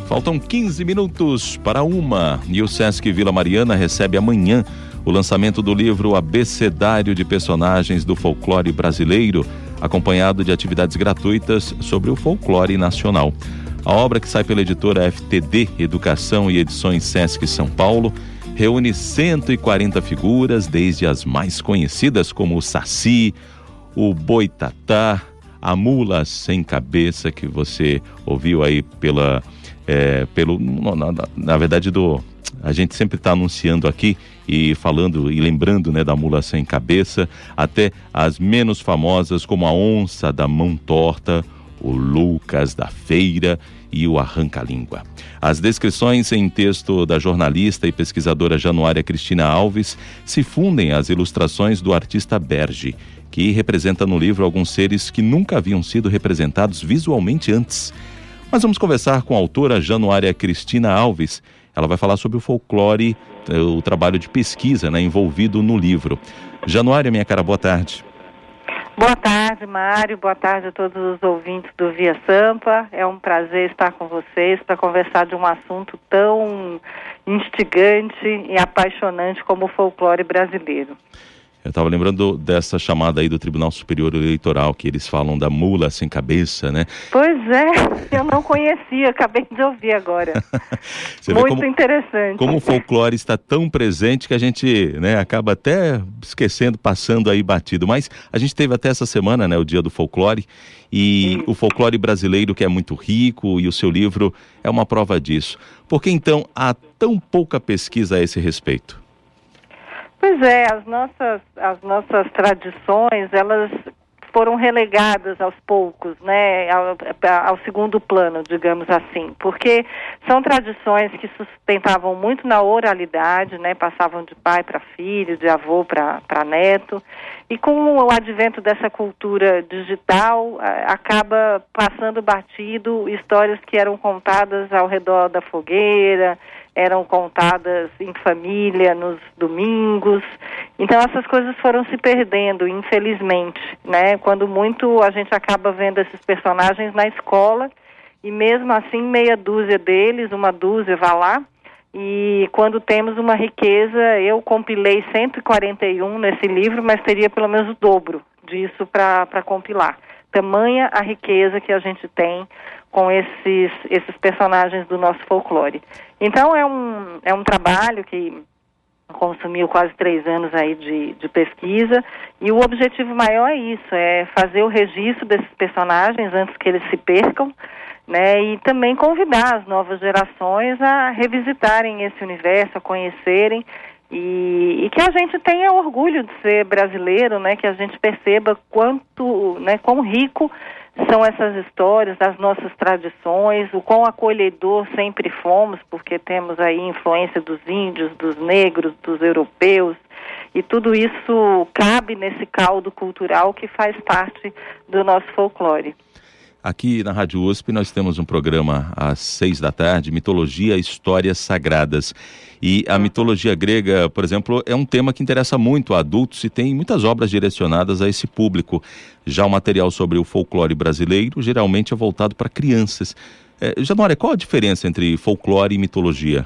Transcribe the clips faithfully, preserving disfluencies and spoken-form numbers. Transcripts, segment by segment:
Faltam quinze minutos para uma e o Sesc Vila Mariana recebe amanhã o lançamento do livro Abecedário de Personagens do Folclore Brasileiro, acompanhado de atividades gratuitas sobre o folclore nacional. A obra, que sai pela editora F T D Educação e Edições Sesc São Paulo, reúne cento e quarenta figuras, desde as mais conhecidas como o Saci, o Boitatá, a Mula Sem Cabeça, que você ouviu aí pela... É, pelo, na, na verdade, do, a gente sempre está anunciando aqui e falando e lembrando, né, da Mula Sem Cabeça, até as menos famosas, como a Onça da Mão Torta, o Lucas da Feira e o Arranca-Língua. As descrições em texto da jornalista e pesquisadora Januária Cristina Alves se fundem às ilustrações do artista Berge, que representa no livro alguns seres que nunca haviam sido representados visualmente antes. Mas vamos conversar com a autora Januária Cristina Alves. Ela vai falar sobre o folclore, o trabalho de pesquisa, né, envolvido no livro. Januária, minha cara, boa tarde. Boa tarde, Mário. Boa tarde a todos os ouvintes do Via Sampa. É um prazer estar com vocês para conversar de um assunto tão instigante e apaixonante como o folclore brasileiro. Eu estava lembrando dessa chamada aí do Tribunal Superior Eleitoral, que eles falam da mula sem cabeça, né? Pois é, eu não conhecia, acabei de ouvir agora. Muito como, interessante. Como o folclore está tão presente que a gente, né, acaba até esquecendo, passando aí batido. Mas a gente teve até essa semana, né, o Dia do Folclore, e Sim. o folclore brasileiro, que é muito rico, e o seu livro é uma prova disso. Por que então há tão pouca pesquisa a esse respeito? Pois é, as nossas, as nossas tradições, elas foram relegadas aos poucos, né, ao, ao segundo plano, digamos assim, porque são tradições que sustentavam muito na oralidade, né, passavam de pai para filho, de avô para neto, e com o advento dessa cultura digital, a, acaba passando batido histórias que eram contadas ao redor da fogueira, eram contadas em família, nos domingos. Então essas coisas foram se perdendo, infelizmente, né? Quando muito a gente acaba vendo esses personagens na escola, e mesmo assim meia dúzia deles, uma dúzia vai lá, e quando temos uma riqueza, eu compilei cento e quarenta e um nesse livro, mas teria pelo menos o dobro disso para para compilar. Tamanha a riqueza que a gente tem com esses, esses personagens do nosso folclore. Então é um, é um trabalho que consumiu quase três anos aí de, de pesquisa, e o objetivo maior é isso, é fazer o registro desses personagens antes que eles se percam, né, e também convidar as novas gerações a revisitarem esse universo, a conhecerem, e, e que a gente tenha orgulho de ser brasileiro, né, que a gente perceba quanto, né, quão rico são essas histórias, as nossas tradições, o quão acolhedor sempre fomos, porque temos aí influência dos índios, dos negros, dos europeus, e tudo isso cabe nesse caldo cultural que faz parte do nosso folclore. Aqui na Rádio U S P nós temos um programa às seis da tarde, Mitologia, Histórias Sagradas. E a mitologia grega, por exemplo, é um tema que interessa muito a adultos e tem muitas obras direcionadas a esse público. Já o material sobre o folclore brasileiro geralmente é voltado para crianças. É, Januária, qual a diferença entre folclore e mitologia?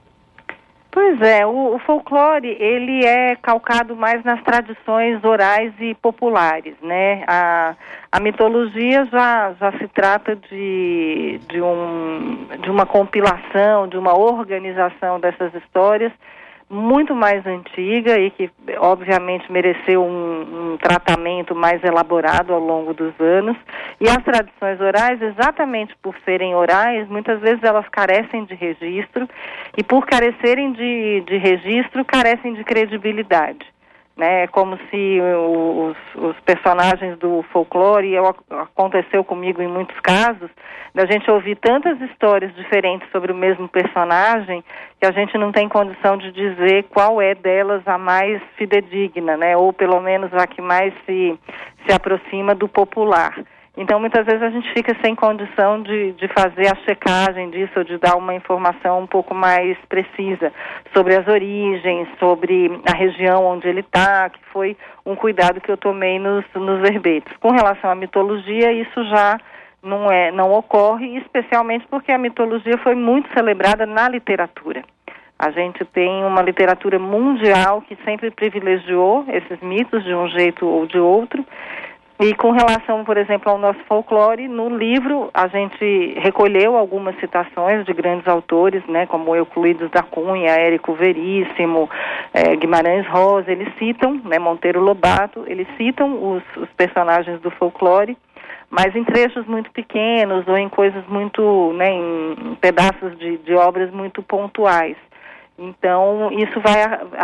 Pois é, o, o folclore, ele é calcado mais nas tradições orais e populares, né? A, a mitologia já, já se trata de, de, um, de uma compilação, de uma organização dessas histórias muito mais antiga e que, obviamente, mereceu um, um tratamento mais elaborado ao longo dos anos. E as tradições orais, exatamente por serem orais, muitas vezes elas carecem de registro, e por carecerem de, de registro, carecem de credibilidade. Né? É como se os, os personagens do folclore, e aconteceu comigo em muitos casos, da gente ouvir tantas histórias diferentes sobre o mesmo personagem, que a gente não tem condição de dizer qual é delas a mais fidedigna, né? Ou pelo menos a que mais se, se aproxima do popular. Então, muitas vezes a gente fica sem condição de, de fazer a checagem disso, ou de dar uma informação um pouco mais precisa sobre as origens, sobre a região onde ele está, que foi um cuidado que eu tomei nos, nos verbetes. Com relação à mitologia, isso já, não, é, não ocorre, especialmente porque a mitologia foi muito celebrada na literatura. A gente tem uma literatura mundial que sempre privilegiou esses mitos de um jeito ou de outro. E com relação, por exemplo, ao nosso folclore, no livro a gente recolheu algumas citações de grandes autores, né, como Euclides da Cunha, Érico Veríssimo, eh, Guimarães Rosa. Eles citam, né, Monteiro Lobato, eles citam os, os personagens do folclore, mas em trechos muito pequenos ou em coisas muito, né, em pedaços de, de obras muito pontuais. Então, isso vai,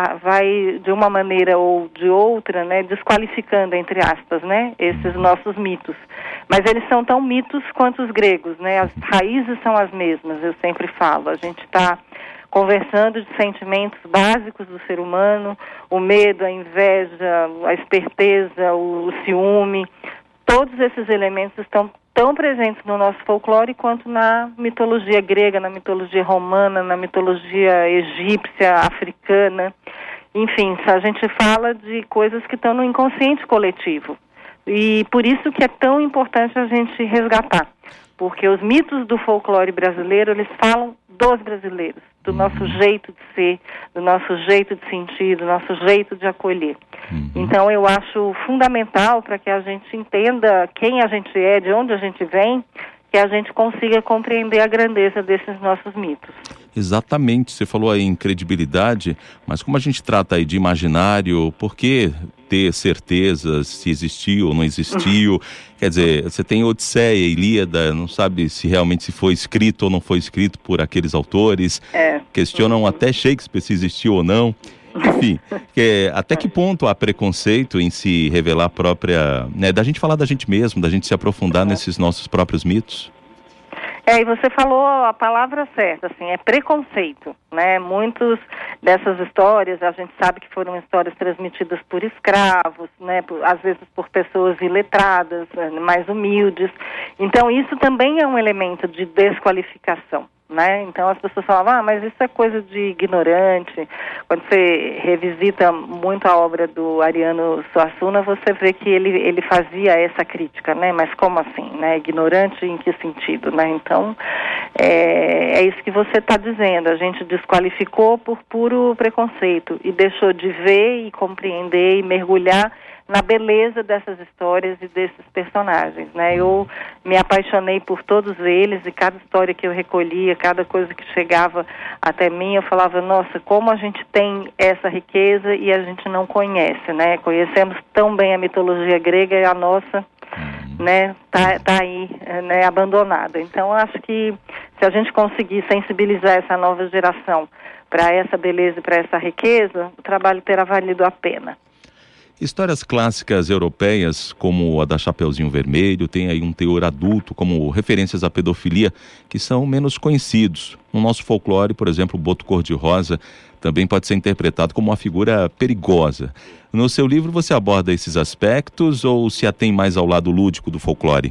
vai de uma maneira ou de outra, né, desqualificando, entre aspas, né, esses nossos mitos. Mas eles são tão mitos quanto os gregos, né, as raízes são as mesmas, eu sempre falo. A gente está conversando de sentimentos básicos do ser humano, o medo, a inveja, a esperteza, o, o ciúme. Todos esses elementos estão tão presentes no nosso folclore quanto na mitologia grega, na mitologia romana, na mitologia egípcia, africana. Enfim, a gente fala de coisas que estão no inconsciente coletivo. E por isso que é tão importante a gente resgatar. Porque os mitos do folclore brasileiro, eles falam dos brasileiros, do nosso jeito de ser, do nosso jeito de sentir, do nosso jeito de acolher. Uhum. Então eu acho fundamental para que a gente entenda quem a gente é, de onde a gente vem, que a gente consiga compreender a grandeza desses nossos mitos. Exatamente, você falou aí em credibilidade, mas como a gente trata aí de imaginário, por que ter certeza se existiu ou não existiu? Uhum. Quer dizer, você tem Odisseia, Ilíada, não sabe se realmente se foi escrito ou não foi escrito por aqueles autores, é. questionam uhum. até Shakespeare se existiu ou não. Enfim, que, até que ponto há preconceito em se revelar a própria, né, da gente falar da gente mesmo, da gente se aprofundar uhum. nesses nossos próprios mitos? É, e você falou a palavra certa, assim, é preconceito, né? Muitos dessas histórias, a gente sabe que foram histórias transmitidas por escravos, né? Por, às vezes por pessoas iletradas, mais humildes. Então, isso também é um elemento de desqualificação, né? Então as pessoas falavam, ah, mas isso é coisa de ignorante. Quando você revisita muito a obra do Ariano Suassuna, você vê que ele, ele fazia essa crítica, né? Mas como assim, né? Ignorante em que sentido, né? Então, é, é isso que você está dizendo. A gente desqualificou por puro preconceito e deixou de ver e compreender e mergulhar na beleza dessas histórias e desses personagens, né? Eu me apaixonei por todos eles e cada história que eu recolhia, cada coisa que chegava até mim, eu falava, nossa, como a gente tem essa riqueza e a gente não conhece, né? Conhecemos tão bem a mitologia grega e a nossa, né, tá, tá aí, né, abandonada. Então, acho que se a gente conseguir sensibilizar essa nova geração para essa beleza e para essa riqueza, o trabalho terá valido a pena. Histórias clássicas europeias, como a da Chapeuzinho Vermelho, tem aí um teor adulto, como referências à pedofilia, que são menos conhecidos. No nosso folclore, por exemplo, o Boto Cor-de-Rosa também pode ser interpretado como uma figura perigosa. No seu livro você aborda esses aspectos ou se atém mais ao lado lúdico do folclore?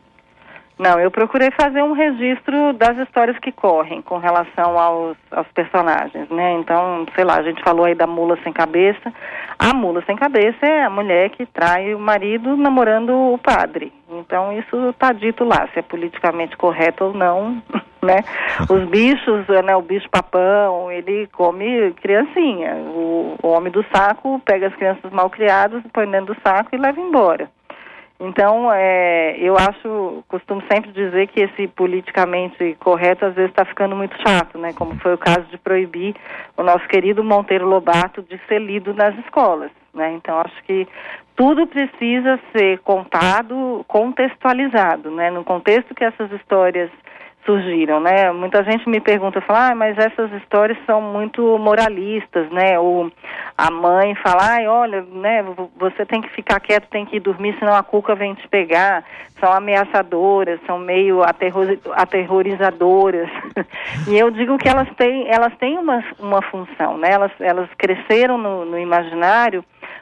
Não, eu procurei fazer um registro das histórias que correm com relação aos, aos personagens, né? Então, sei lá, a gente falou aí da mula sem cabeça. A mula sem cabeça é a mulher que trai o marido namorando o padre. Então, isso está dito lá, se é politicamente correto ou não, né? Os bichos, né, o bicho-papão, ele come criancinha. O, o homem do saco pega as crianças mal criadas, põe dentro do saco e leva embora. Então, é, eu acho, costumo sempre dizer que esse politicamente correto às vezes está ficando muito chato, né? Como foi o caso de proibir o nosso querido Monteiro Lobato de ser lido nas escolas, né? Então, acho que tudo precisa ser contado, contextualizado, né? No contexto que essas histórias surgiram, né? Muita gente me pergunta, fala, ah, mas essas histórias são muito moralistas, né? Ou a mãe fala, ai, olha, né, você tem que ficar quieto, tem que ir dormir, senão a cuca vem te pegar. São ameaçadoras, são meio aterror, aterrorizadoras. E eu digo que elas têm, elas têm uma, uma função, né? Elas, elas cresceram no, no imaginário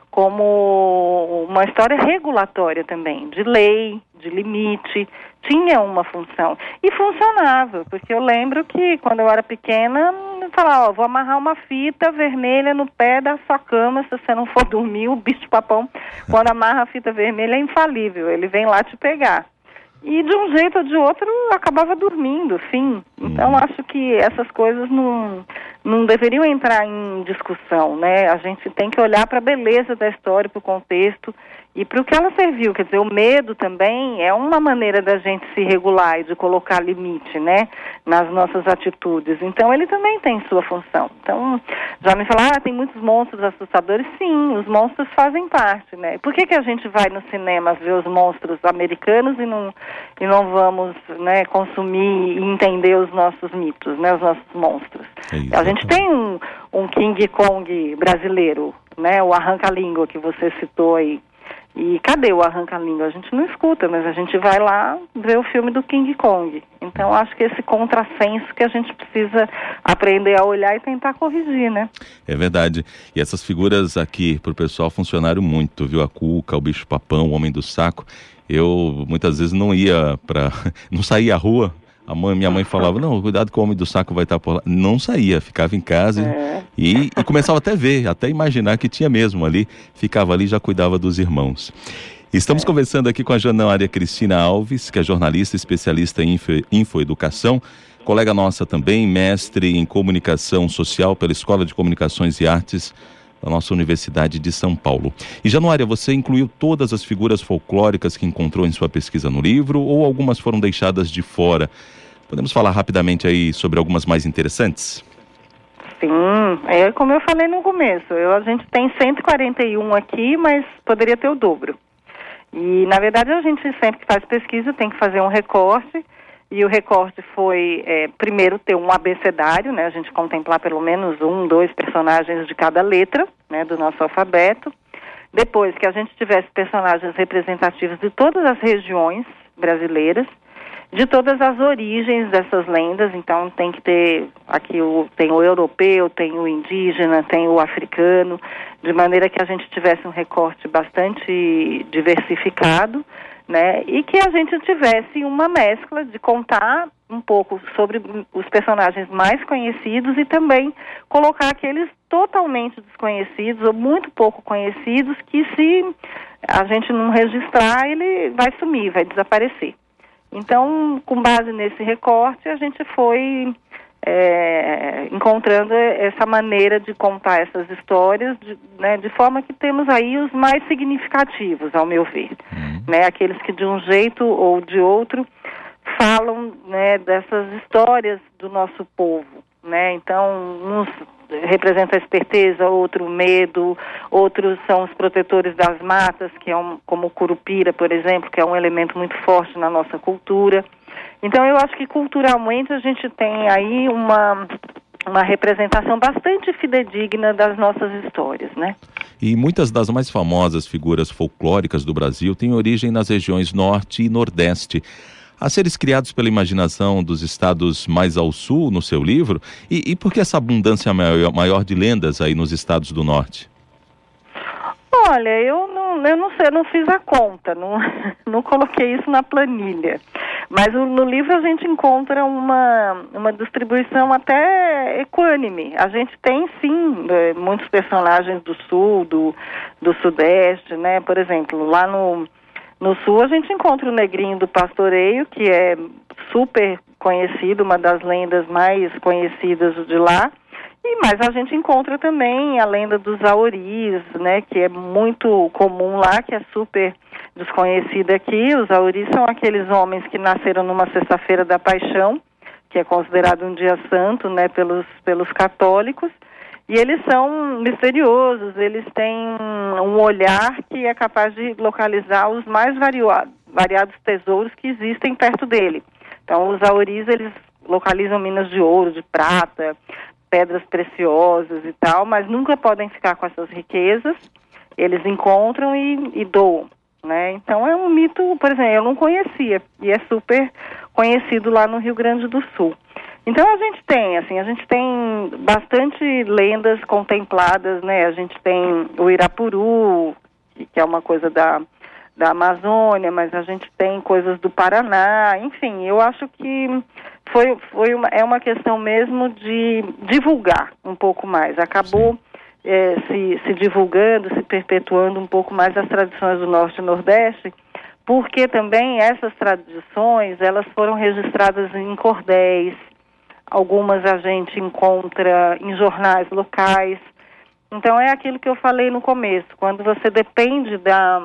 como uma história regulatória também, de lei, de limite, tinha uma função. E funcionava, porque eu lembro que quando eu era pequena, eu falava, ó, vou amarrar uma fita vermelha no pé da sua cama, se você não for dormir, o bicho-papão, quando amarra a fita vermelha, é infalível, ele vem lá te pegar. e de um jeito ou de outro acabava dormindo, fim. Então Uhum. acho que essas coisas não, não deveriam entrar em discussão, né? A gente tem que olhar para a beleza da história, para o contexto e para o que ela serviu. Quer dizer, o medo também é uma maneira da gente se regular e de colocar limite, né, nas nossas atitudes. Então ele também tem sua função. Então, já me falaram, ah, tem muitos monstros assustadores. Sim, os monstros fazem parte, né? Por que que a gente vai no cinema ver os monstros americanos e não, e não vamos, né, consumir e entender os nossos mitos, né, os nossos monstros? É a gente tem um, um King Kong brasileiro, né, o Arranca-Língua que você citou aí. E cadê o Arranca-Língua? A gente não escuta, mas a gente vai lá ver o filme do King Kong. Então, acho que esse contrassenso que a gente precisa aprender a olhar e tentar corrigir, né? É verdade. E essas figuras aqui, pro pessoal, funcionaram muito, viu? A Cuca, o Bicho-Papão, o Homem do Saco. Eu, muitas vezes, não ia pra... não saía à rua. A mãe, minha mãe falava, não, cuidado que o Homem do Saco vai estar por lá. Não saía, ficava em casa É. e, e começava até a ver, até imaginar que tinha mesmo ali. Ficava ali e já cuidava dos irmãos. Estamos é. conversando aqui com a Janária Cristina Alves, que é jornalista especialista em info, infoeducação, colega nossa também, mestre em comunicação social pela Escola de Comunicações e Artes da nossa Universidade de São Paulo. E Januária, você incluiu todas as figuras folclóricas que encontrou em sua pesquisa no livro ou algumas foram deixadas de fora? Podemos falar rapidamente aí sobre algumas mais interessantes? Sim, é como eu falei no começo, eu, a gente tem cento e quarenta e um aqui, mas poderia ter o dobro. E, na verdade, a gente sempre que faz pesquisa tem que fazer um recorte, e o recorte foi, é, primeiro, ter um abecedário, né, a gente contemplar pelo menos um, dois personagens de cada letra, né, do nosso alfabeto. Depois, que a gente tivesse personagens representativos de todas as regiões brasileiras, de todas as origens dessas lendas. Então tem que ter, aqui o, tem o europeu, tem o indígena, tem o africano, de maneira que a gente tivesse um recorte bastante diversificado, né, e que a gente tivesse uma mescla de contar um pouco sobre os personagens mais conhecidos e também colocar aqueles totalmente desconhecidos ou muito pouco conhecidos que, se a gente não registrar, ele vai sumir, vai desaparecer. Então, com base nesse recorte, a gente foi é, encontrando essa maneira de contar essas histórias, de, né, de forma que temos aí os mais significativos, ao meu ver. Uhum. Né, aqueles que de um jeito ou de outro falam, né, dessas histórias do nosso povo. Né? Então, uns representam a esperteza, outro o medo, outros são os protetores das matas, que é um, como o curupira, por exemplo, que é um elemento muito forte na nossa cultura. Então, eu acho que culturalmente a gente tem aí uma, uma representação bastante fidedigna das nossas histórias, né? E muitas das mais famosas figuras folclóricas do Brasil têm origem nas regiões Norte e Nordeste. A seres criados pela imaginação dos estados mais ao sul, no seu livro, e, e por que essa abundância maior, maior de lendas aí nos estados do norte? Olha, eu não, eu não sei, eu não fiz a conta, não, não coloquei isso na planilha. Mas no livro a gente encontra uma, uma distribuição até equânime. A gente tem, sim, muitos personagens do sul, do, do sudeste, né? Por exemplo, lá no... No sul a gente encontra o Negrinho do Pastoreio, que é super conhecido, uma das lendas mais conhecidas de lá. E, mas a gente encontra também a lenda dos Aoris, né, que é muito comum lá, que é super desconhecida aqui. Os Aoris são aqueles homens que nasceram numa sexta-feira da Paixão, que é considerado um dia santo, né, pelos, pelos católicos. E eles são misteriosos, eles têm um olhar que é capaz de localizar os mais variados, variados tesouros que existem perto dele. Então, os Aoris, eles localizam minas de ouro, de prata, pedras preciosas e tal, mas nunca podem ficar com essas riquezas. Eles encontram e, e doam, né? Então, é um mito, por exemplo, eu não conhecia, e é super conhecido lá no Rio Grande do Sul. Então a gente tem, assim, a gente tem bastante lendas contempladas, né? A gente tem o Irapuru, que é uma coisa da, da Amazônia, mas a gente tem coisas do Paraná, enfim, eu acho que foi, foi uma, é uma questão mesmo de divulgar um pouco mais. Acabou é, se, se divulgando, se perpetuando um pouco mais as tradições do Norte e Nordeste, porque também essas tradições, elas foram registradas em cordéis, algumas a gente encontra em jornais locais. Então é aquilo que eu falei no começo, quando você depende da,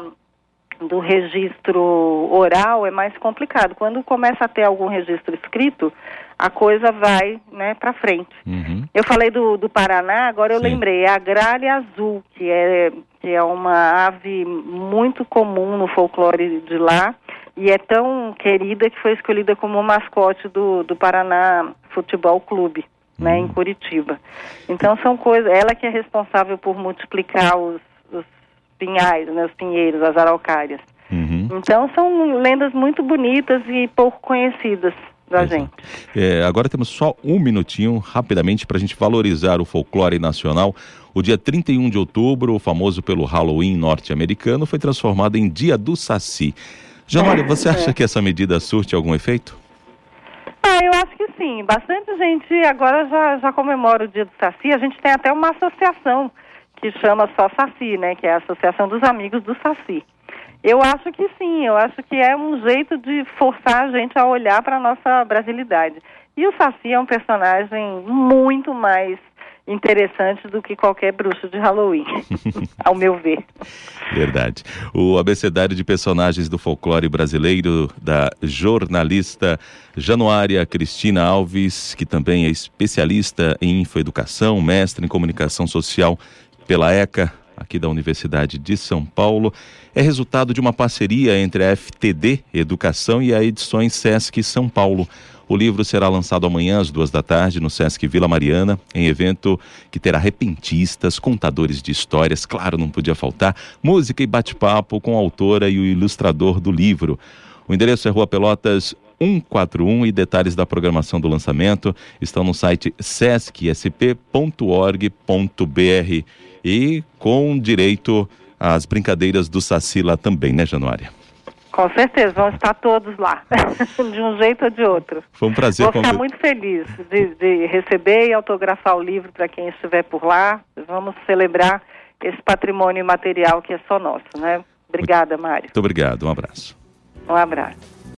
do registro oral é mais complicado. Quando começa a ter algum registro escrito, a coisa vai, né, para frente. Uhum. Eu falei do, do Paraná, agora eu Sim. lembrei, é a gralha azul, que é, que é uma ave muito comum no folclore de lá, e é tão querida que foi escolhida como mascote do, do Paraná Futebol Clube, uhum. né, em Curitiba. Então são coisas, ela que é responsável por multiplicar os, os pinhais, né, os pinheiros, as araucárias. Uhum. Então são lendas muito bonitas e pouco conhecidas da Exato. gente. É, agora temos só um minutinho, rapidamente, para a gente valorizar o folclore nacional. O dia trinta e um de outubro, famoso pelo Halloween norte-americano, foi transformado em Dia do Saci. Januária, você acha é. que essa medida surte algum efeito? Ah, eu acho que sim. Bastante gente agora já, já comemora o Dia do Saci. A gente tem até uma associação que chama só Saci, né? Que é a Associação dos Amigos do Saci. Eu acho que sim, eu acho que é um jeito de forçar a gente a olhar para a nossa brasilidade. E o Saci é um personagem muito mais interessante do que qualquer bruxo de Halloween, ao meu ver. Verdade. O abecedário de personagens do folclore brasileiro, da jornalista Januária Cristina Alves, que também é especialista em infoeducação, mestre em comunicação social pela ECA, aqui da Universidade de São Paulo, é resultado de uma parceria entre a F T D Educação e a Edições Sesc São Paulo. O livro será lançado amanhã às duas da tarde no Sesc Vila Mariana, em evento que terá repentistas, contadores de histórias, claro, não podia faltar, música e bate-papo com a autora e o ilustrador do livro. O endereço é Rua Pelotas cento e quarenta e um e detalhes da programação do lançamento estão no site sesc s p ponto org ponto b r e com direito às brincadeiras do Saci lá também, né, Januária? Com certeza, vão estar todos lá, de um jeito ou de outro. Foi um prazer. Vou ficar muito feliz de, de receber e autografar o livro para quem estiver por lá. Vamos celebrar esse patrimônio imaterial que é só nosso, né? Obrigada, Mário. Muito obrigado, um abraço. Um abraço.